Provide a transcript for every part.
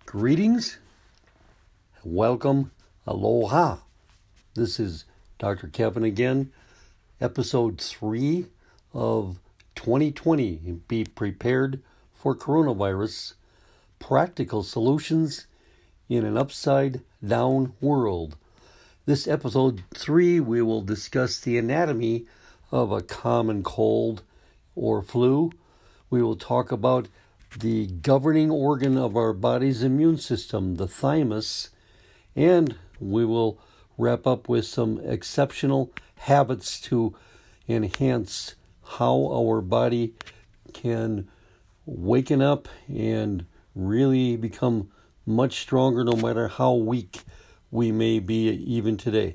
Greetings, welcome, aloha. This is Dr. Kevin again, episode 3 of 2020. Be prepared for coronavirus, practical solutions in an upside down world. This episode 3, we will discuss the anatomy of a common cold or flu. We will talk about the governing organ of our body's immune system, the thymus, and we will wrap up with some exceptional habits to enhance how our body can waken up and really become much stronger no matter how weak we may be even today.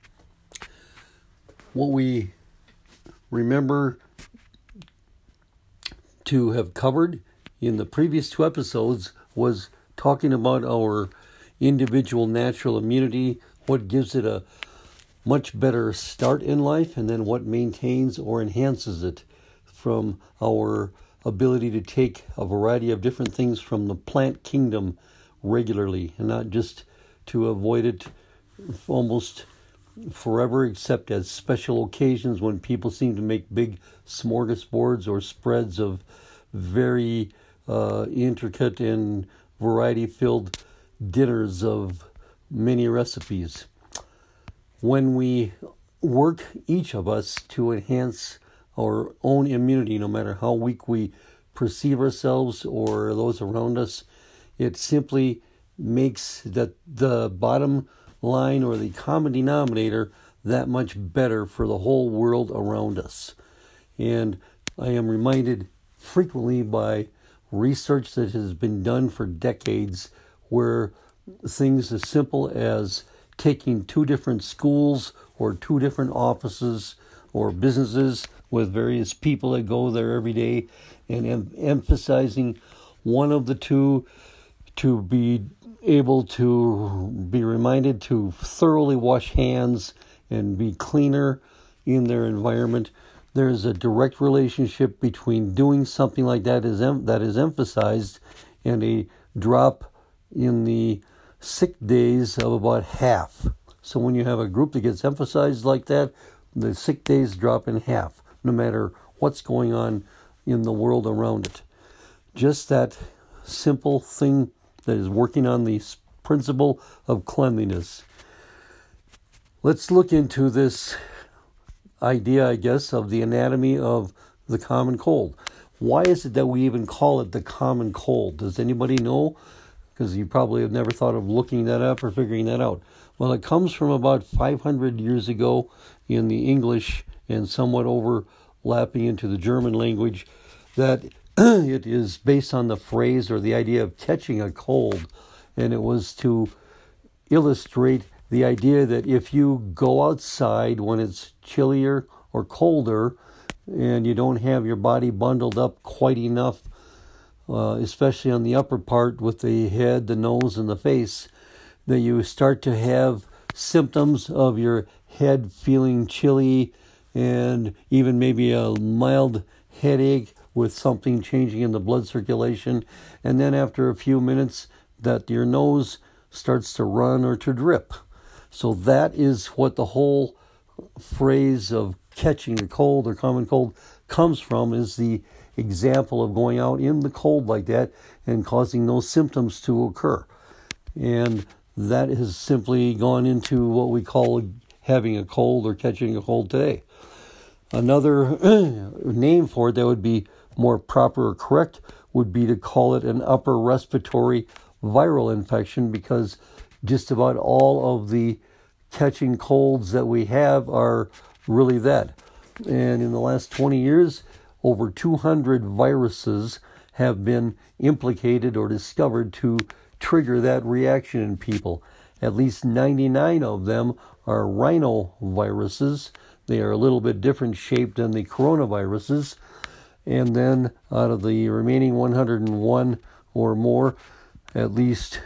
What we remember to have covered in the previous 2 episodes was talking about our individual natural immunity, what gives it a much better start in life, and then what maintains or enhances it from our ability to take a variety of different things from the plant kingdom regularly and not just to avoid it almost forever, except at special occasions when people seem to make big smorgasbords or spreads of very intricate and variety-filled dinners of many recipes. When we work, each of us, to enhance our own immunity, no matter how weak we perceive ourselves or those around us, it simply makes that the bottom line or the common denominator that much better for the whole world around us. And I am reminded frequently by research that has been done for decades where things as simple as taking 2 different schools or 2 different offices or businesses with various people that go there every day and emphasizing one of the 2 to be able to be reminded to thoroughly wash hands and be cleaner in their environment. There's a direct relationship between doing something like that is emphasized and a drop in the sick days of about half. So when you have a group that gets emphasized like that, the sick days drop in half, no matter what's going on in the world around it. Just that simple thing that is working on the principle of cleanliness. Let's look into this idea, I guess, of the anatomy of the common cold. Why is it that we even call it the common cold? Does anybody know? Because you probably have never thought of looking that up or figuring that out. Well, it comes from about 500 years ago in the English and somewhat overlapping into the German language, that it is based on the phrase or the idea of catching a cold. And it was to illustrate the idea that if you go outside when it's chillier or colder and you don't have your body bundled up quite enough, especially on the upper part with the head, the nose, and the face, that you start to have symptoms of your head feeling chilly and even maybe a mild headache with something changing in the blood circulation. And then after a few minutes that your nose starts to run or to drip. So that is what the whole phrase of catching a cold or common cold comes from, is the example of going out in the cold like that and causing those symptoms to occur. And that has simply gone into what we call having a cold or catching a cold today. Another name for it that would be more proper or correct would be to call it an upper respiratory viral infection, because just about all of the catching colds that we have are really that. And in the last 20 years, over 200 viruses have been implicated or discovered to trigger that reaction in people. At least 99 of them are rhinoviruses. They are a little bit different shaped than the coronaviruses. And then out of the remaining 101 or more, at least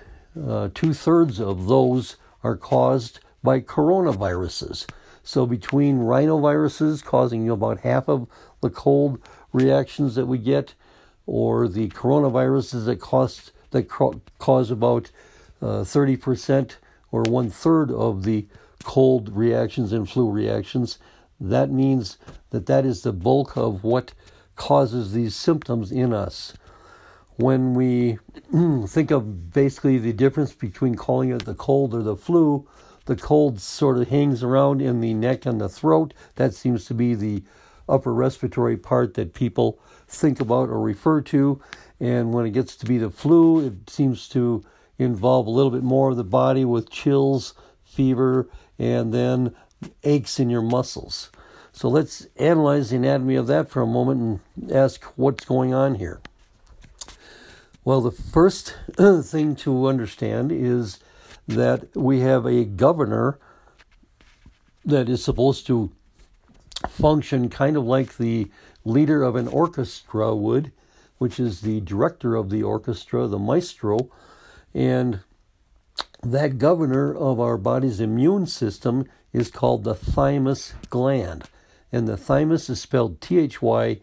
2/3 of those are caused by coronaviruses. So between rhinoviruses causing about half of the cold reactions that we get, or the coronaviruses that cause about 30% or 1/3 of the cold reactions and flu reactions. That means that is the bulk of what causes these symptoms in us. When we think of basically the difference between calling it the cold or the flu, the cold sort of hangs around in the neck and the throat. That seems to be the upper respiratory part that people think about or refer to. And when it gets to be the flu, it seems to involve a little bit more of the body with chills, fever, and then aches in your muscles. So let's analyze the anatomy of that for a moment and ask what's going on here. Well, the first thing to understand is that we have a governor that is supposed to function kind of like the leader of an orchestra would, which is the director of the orchestra, the maestro. And that governor of our body's immune system is called the thymus gland. And the thymus is spelled Thymus.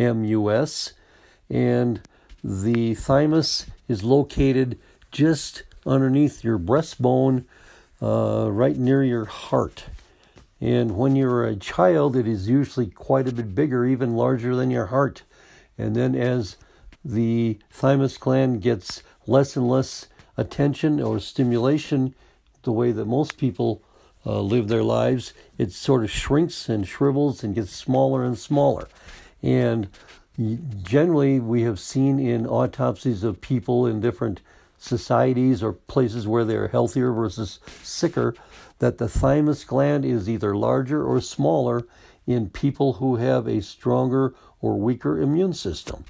And the thymus is located just underneath your breastbone, right near your heart. And when you're a child, it is usually quite a bit bigger, even larger than your heart. And then as the thymus gland gets less and less attention or stimulation, the way that most people live their lives, it sort of shrinks and shrivels and gets smaller and smaller. And generally, we have seen in autopsies of people in different societies or places where they're healthier versus sicker, that the thymus gland is either larger or smaller in people who have a stronger or weaker immune system.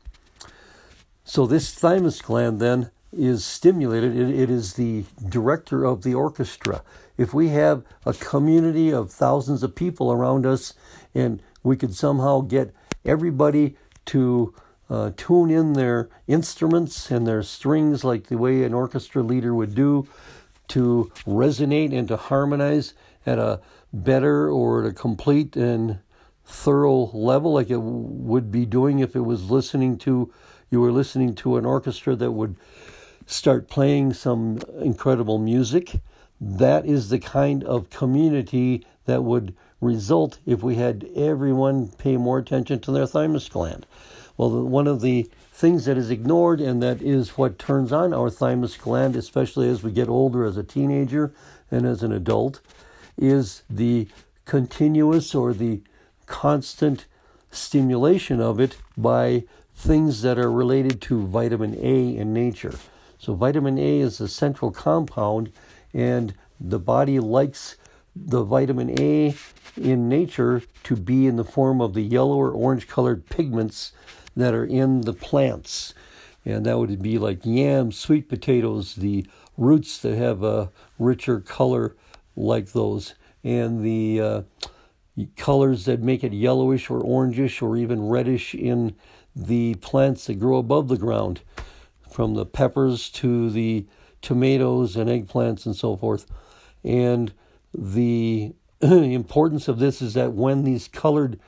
So this thymus gland then is stimulated. It is the director of the orchestra. If we have a community of thousands of people around us and we could somehow get everybody to tune in their instruments and their strings like the way an orchestra leader would do, to resonate and to harmonize at a better or at a complete and thorough level, like it would be doing if it was you were listening to an orchestra that would start playing some incredible music. That is the kind of community that would result if we had everyone pay more attention to their thymus gland. Well, one of the things that is ignored, and that is what turns on our thymus gland, especially as we get older as a teenager and as an adult, is the continuous or the constant stimulation of it by things that are related to vitamin A in nature. So vitamin A is a central compound, and the body likes the vitamin A in nature to be in the form of the yellow or orange colored pigments that are in the plants. And that would be like yams, sweet potatoes, the roots that have a richer color like those, and the colors that make it yellowish or orangish or even reddish in the plants that grow above the ground, from the peppers to the tomatoes and eggplants and so forth. And the importance of this is that when these colored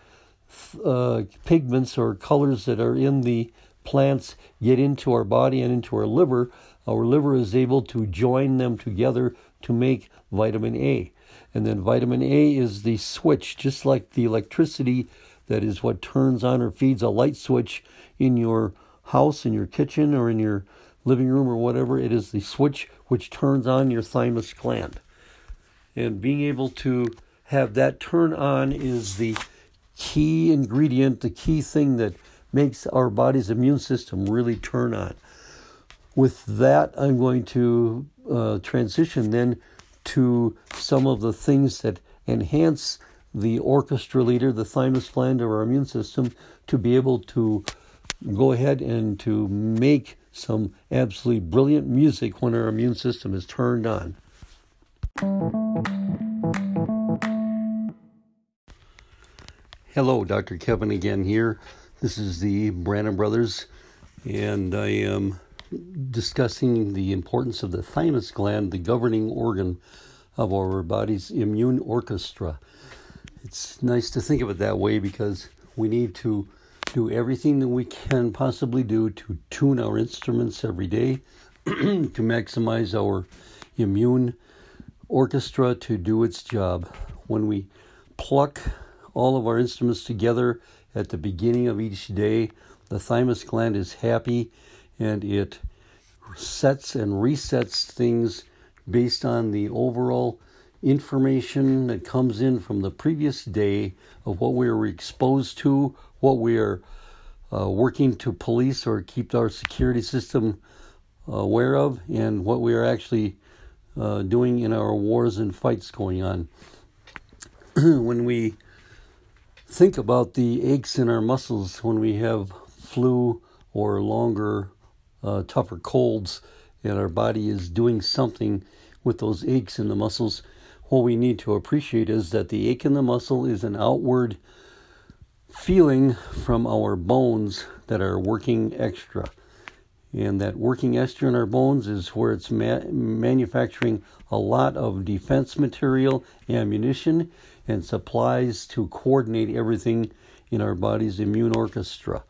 pigments or colors that are in the plants get into our body and into our liver is able to join them together to make vitamin A. And then vitamin A is the switch, just like the electricity that is what turns on or feeds a light switch in your house, in your kitchen, or in your living room or whatever. It is the switch which turns on your thymus gland. And being able to have that turn on is the key ingredient, the key thing that makes our body's immune system really turn on. With that, I'm going to transition then to some of the things that enhance the orchestra leader, the thymus gland of our immune system, to be able to go ahead and to make some absolutely brilliant music when our immune system is turned on. Hello, Dr. Kevin again here. This is the Brannon Brothers, and I am discussing the importance of the thymus gland, the governing organ of our body's immune orchestra. It's nice to think of it that way because we need to do everything that we can possibly do to tune our instruments every day, to maximize our immune orchestra to do its job. When we pluck all of our instruments together at the beginning of each day, the thymus gland is happy and it sets and resets things based on the overall information that comes in from the previous day of what we were exposed to, what we are working to police or keep our security system aware of, and what we are actually doing in our wars and fights going on. When we think about the aches in our muscles when we have flu or longer, tougher colds, and our body is doing something with those aches in the muscles, what we need to appreciate is that the ache in the muscle is an outward feeling from our bones that are working extra. And that working extra in our bones is where it's manufacturing a lot of defense material, ammunition, and supplies to coordinate everything in our body's immune orchestra.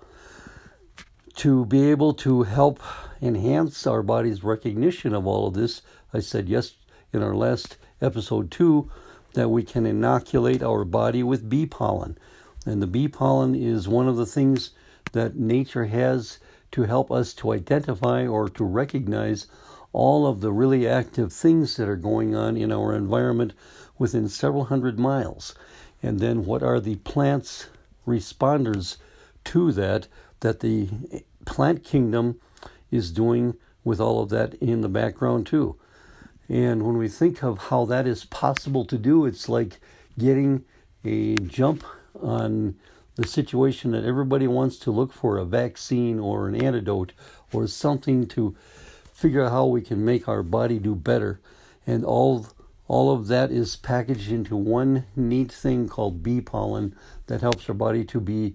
To be able to help enhance our body's recognition of all of this, I said yes in our last episode 2 that we can inoculate our body with bee pollen. And the bee pollen is one of the things that nature has to help us to identify or to recognize all of the really active things that are going on in our environment within several hundred miles. And then what are the plants' responders to that the plant kingdom is doing with all of that in the background too. And when we think of how that is possible to do, it's like getting a jump on the situation that everybody wants to look for a vaccine or an antidote or something to figure out how we can make our body do better. And all of that is packaged into one neat thing called bee pollen that helps our body to be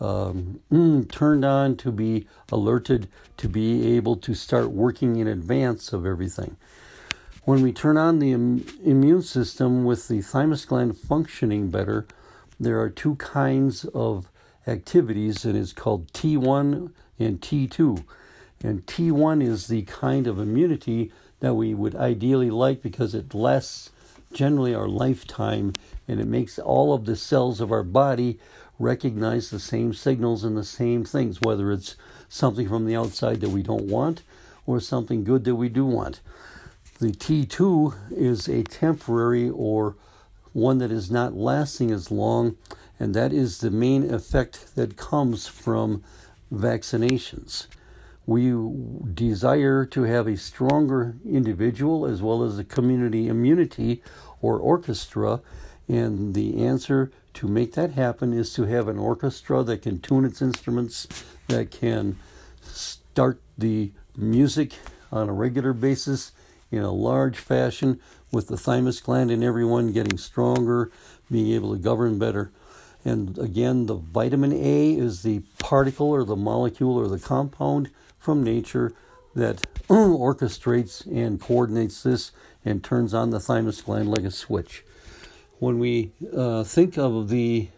turned on, to be alerted, to be able to start working in advance of everything. When we turn on the immune system with the thymus gland functioning better, there are two kinds of activities, and it's called T1 and T2. And T1 is the kind of immunity that we would ideally like because it lasts generally our lifetime, and it makes all of the cells of our body recognize the same signals and the same things, whether it's something from the outside that we don't want or something good that we do want. The T2 is a temporary or one that is not lasting as long, and that is the main effect that comes from vaccinations. We desire to have a stronger individual as well as a community immunity or orchestra, and the answer to make that happen is to have an orchestra that can tune its instruments, that can start the music on a regular basis in a large fashion, with the thymus gland in everyone getting stronger, being able to govern better. And again, the vitamin A is the particle or the molecule or the compound from nature that orchestrates and coordinates this and turns on the thymus gland like a switch. When we think of the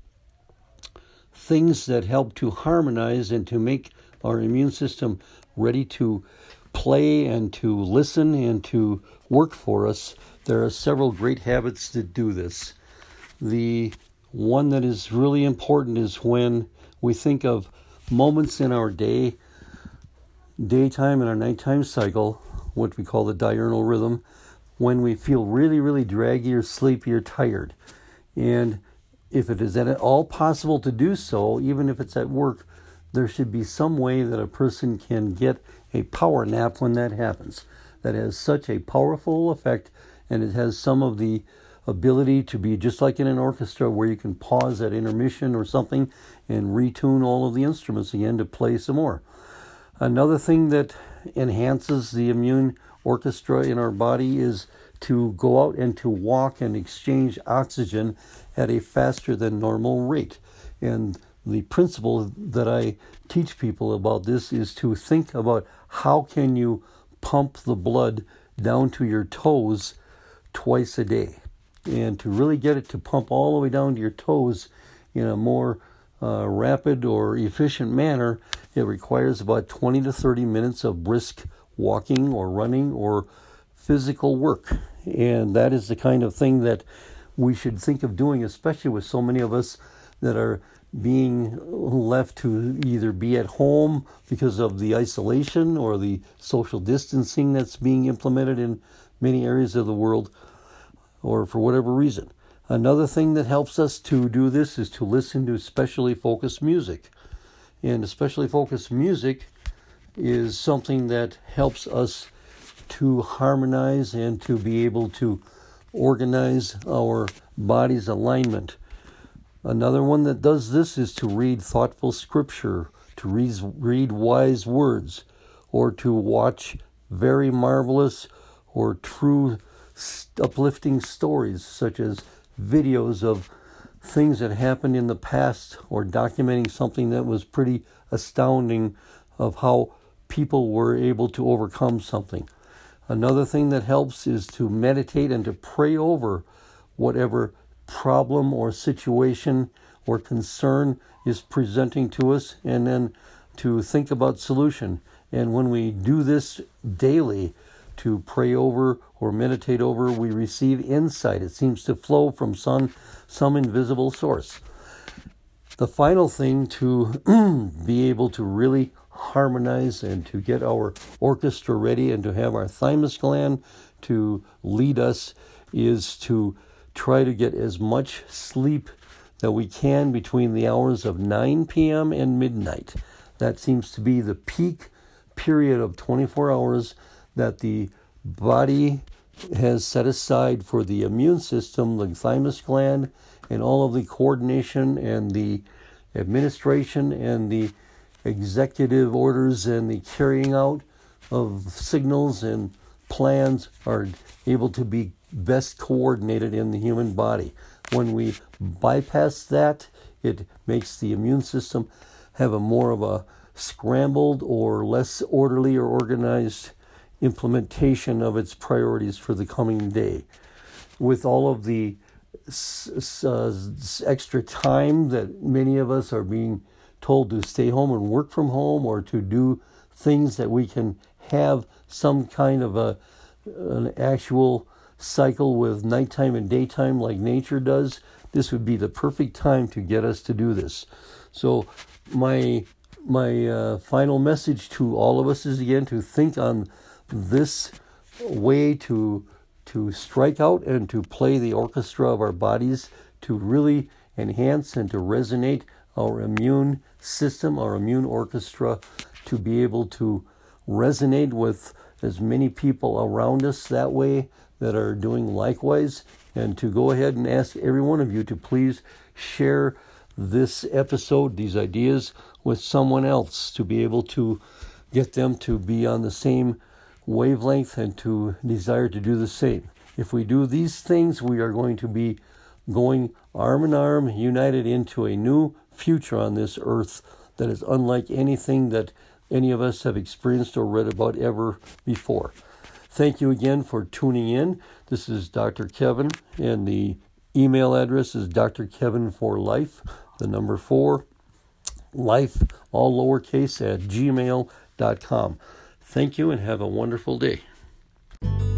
things that help to harmonize and to make our immune system ready to play and to listen and to work for us, there are several great habits that do this. The one that is really important is when we think of moments in our daytime and our nighttime cycle, what we call the diurnal rhythm, when we feel really, really draggy or sleepy or tired. And if it is at all possible to do so, even if it's at work, there should be some way that a person can get a power nap when that happens. That has such a powerful effect, and it has some of the ability to be just like in an orchestra where you can pause at intermission or something and retune all of the instruments again to play some more. Another thing that enhances the immune orchestra in our body is to go out and to walk and exchange oxygen at a faster than normal rate. And the principle that I teach people about this is to think about how can you pump the blood down to your toes twice a day. And to really get it to pump all the way down to your toes in a more rapid or efficient manner, it requires about 20 to 30 minutes of brisk walking or running or physical work. And that is the kind of thing that we should think of doing, especially with so many of us that are being left to either be at home because of the isolation or the social distancing that's being implemented in many areas of the world, or for whatever reason. Another thing that helps us to do this is to listen to specially focused music. And especially focused music is something that helps us to harmonize and to be able to organize our body's alignment. Another one that does this is to read thoughtful scripture, to read wise words, or to watch very marvelous or true uplifting stories, such as videos of things that happened in the past or documenting something that was pretty astounding of how people were able to overcome something. Another thing that helps is to meditate and to pray over whatever problem or situation or concern is presenting to us, and then to think about solution. And when we do this daily, to pray over or meditate over, we receive insight. It seems to flow from some invisible source. The final thing to be able to really harmonize and to get our orchestra ready and to have our thymus gland to lead us is to try to get as much sleep that we can between the hours of 9 p.m. and midnight. That seems to be the peak period of 24 hours that the body has set aside for the immune system, the thymus gland, and all of the coordination and the administration and the executive orders and the carrying out of signals and plans are able to be best coordinated in the human body. When we bypass that, it makes the immune system have a more of a scrambled or less orderly or organized implementation of its priorities for the coming day. With all of the extra time that many of us are being told to stay home and work from home, or to do things that we can have some kind of an actual cycle with nighttime and daytime like nature does, this would be the perfect time to get us to do this. So my final message to all of us is, again, to think on this way to strike out and to play the orchestra of our bodies, to really enhance and to resonate our immune system, our immune orchestra, to be able to resonate with as many people around us that way that are doing likewise, and to go ahead and ask every one of you to please share this episode, these ideas, with someone else, to be able to get them to be on the same wavelength and to desire to do the same. If we do these things, we are going to be going arm in arm, united into a new future on this earth that is unlike anything that any of us have experienced or read about ever before. Thank you again for tuning in. This is Dr. Kevin, and the email address is drkevinforlife, the number 4, life, all lowercase, @gmail.com. Thank you and have a wonderful day.